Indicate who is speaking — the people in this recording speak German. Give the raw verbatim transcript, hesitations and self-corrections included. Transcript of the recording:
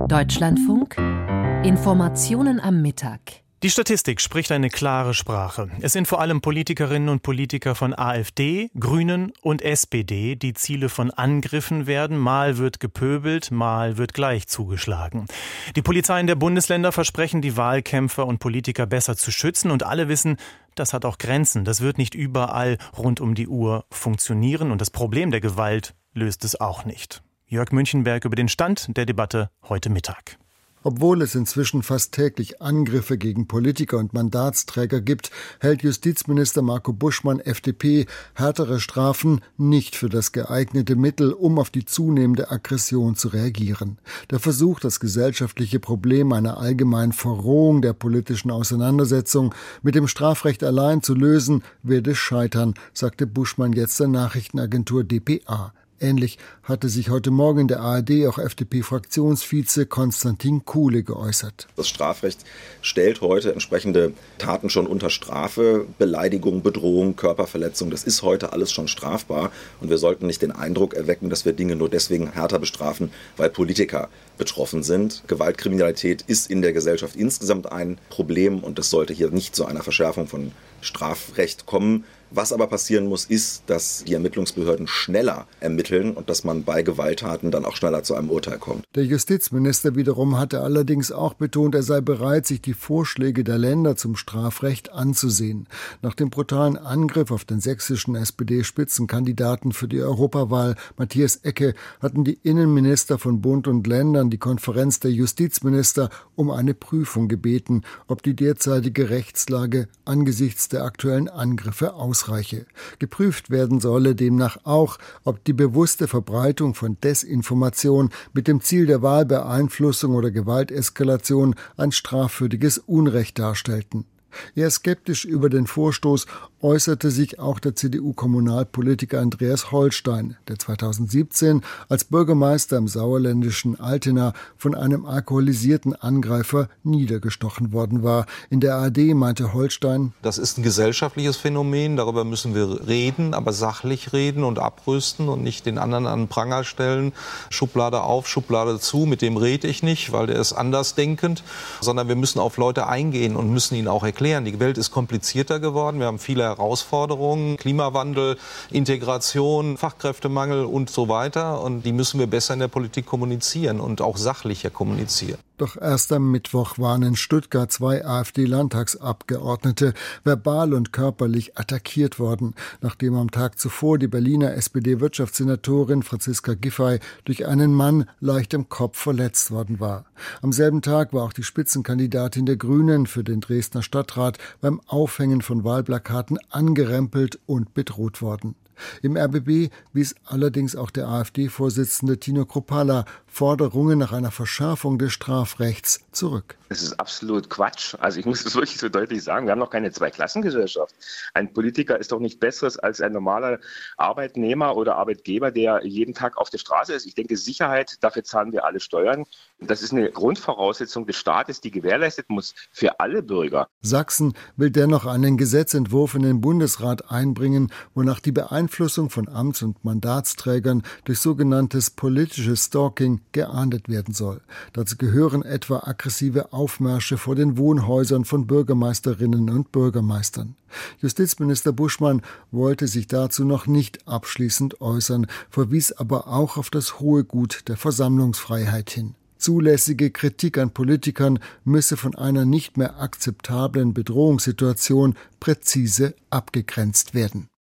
Speaker 1: Deutschlandfunk. Informationen am Mittag.
Speaker 2: Die Statistik spricht eine klare Sprache. Es sind vor allem Politikerinnen und Politiker von AfD, Grünen und S P D, die Ziele von Angriffen werden. Mal wird gepöbelt, mal wird gleich zugeschlagen. Die Polizeien der Bundesländer versprechen, die Wahlkämpfer und Politiker besser zu schützen. Und alle wissen, das hat auch Grenzen. Das wird nicht überall rund um die Uhr funktionieren. Und das Problem der Gewalt löst es auch nicht. Jörg Münchenberg über den Stand der Debatte heute Mittag.
Speaker 3: Obwohl es inzwischen fast täglich Angriffe gegen Politiker und Mandatsträger gibt, hält Justizminister Marco Buschmann, F D P, härtere Strafen nicht für das geeignete Mittel, um auf die zunehmende Aggression zu reagieren. Der Versuch, das gesellschaftliche Problem einer allgemeinen Verrohung der politischen Auseinandersetzung mit dem Strafrecht allein zu lösen, werde scheitern, sagte Buschmann jetzt der Nachrichtenagentur d p a. Ähnlich hatte sich heute Morgen in der A R D auch F D P-Fraktionsvize Konstantin Kuhle geäußert.
Speaker 4: Das Strafrecht stellt heute entsprechende Taten schon unter Strafe. Beleidigung, Bedrohung, Körperverletzung, das ist heute alles schon strafbar. Und wir sollten nicht den Eindruck erwecken, dass wir Dinge nur deswegen härter bestrafen, weil Politiker betroffen sind. Gewaltkriminalität ist in der Gesellschaft insgesamt ein Problem und es sollte hier nicht zu einer Verschärfung von Strafrecht kommen. Was aber passieren muss, ist, dass die Ermittlungsbehörden schneller ermitteln und dass man bei Gewalttaten dann auch schneller zu einem Urteil kommt.
Speaker 3: Der Justizminister wiederum hatte allerdings auch betont, er sei bereit, sich die Vorschläge der Länder zum Strafrecht anzusehen. Nach dem brutalen Angriff auf den sächsischen S P D-Spitzenkandidaten für die Europawahl, Matthias Ecke, hatten die Innenminister von Bund und Ländern die Konferenz der Justizminister um eine Prüfung gebeten, ob die derzeitige Rechtslage angesichts der aktuellen Angriffe ausreicht. Ausreiche. Geprüft werden solle demnach auch, ob die bewusste Verbreitung von Desinformation mit dem Ziel der Wahlbeeinflussung oder Gewalteskalation ein strafwürdiges Unrecht darstellten. Eher skeptisch über den Vorstoß äußerte sich auch der C D U-Kommunalpolitiker Andreas Holstein, der zweitausendsiebzehn als Bürgermeister im sauerländischen Altena von einem alkoholisierten Angreifer niedergestochen worden war. In der A R D meinte Holstein:
Speaker 5: Das ist ein gesellschaftliches Phänomen, darüber müssen wir reden, aber sachlich reden und abrüsten und nicht den anderen an den Pranger stellen. Schublade auf, Schublade zu, mit dem rede ich nicht, weil der ist andersdenkend, sondern wir müssen auf Leute eingehen und müssen ihnen auch erklären. Die Welt ist komplizierter geworden, wir haben viele Herausforderungen, Klimawandel, Integration, Fachkräftemangel und so weiter. Und die müssen wir besser in der Politik kommunizieren und auch sachlicher kommunizieren.
Speaker 3: Doch erst am Mittwoch waren in Stuttgart zwei AfD-Landtagsabgeordnete verbal und körperlich attackiert worden, nachdem am Tag zuvor die Berliner S P D-Wirtschaftssenatorin Franziska Giffey durch einen Mann leicht im Kopf verletzt worden war. Am selben Tag war auch die Spitzenkandidatin der Grünen für den Dresdner Stadtrat beim Aufhängen von Wahlplakaten angerempelt und bedroht worden. Im R B B wies allerdings auch der AfD-Vorsitzende Tino Kruppalla Forderungen nach einer Verschärfung des Strafrechts zurück.
Speaker 6: Das ist absolut Quatsch. Also ich muss es wirklich so deutlich sagen. Wir haben noch keine Zweiklassengesellschaft. Ein Politiker ist doch nicht Besseres als ein normaler Arbeitnehmer oder Arbeitgeber, der jeden Tag auf der Straße ist. Ich denke, Sicherheit, dafür zahlen wir alle Steuern. Das ist eine Grundvoraussetzung des Staates, die gewährleistet muss für alle Bürger.
Speaker 3: Sachsen will dennoch einen Gesetzentwurf in den Bundesrat einbringen, wonach die Beeinflussung von Amts- und Mandatsträgern durch sogenanntes politisches Stalking geahndet werden soll. Dazu gehören etwa aggressive Aufmärsche vor den Wohnhäusern von Bürgermeisterinnen und Bürgermeistern. Justizminister Buschmann wollte sich dazu noch nicht abschließend äußern, verwies aber auch auf das hohe Gut der Versammlungsfreiheit hin. Zulässige Kritik an Politikern müsse von einer nicht mehr akzeptablen Bedrohungssituation präzise abgegrenzt werden.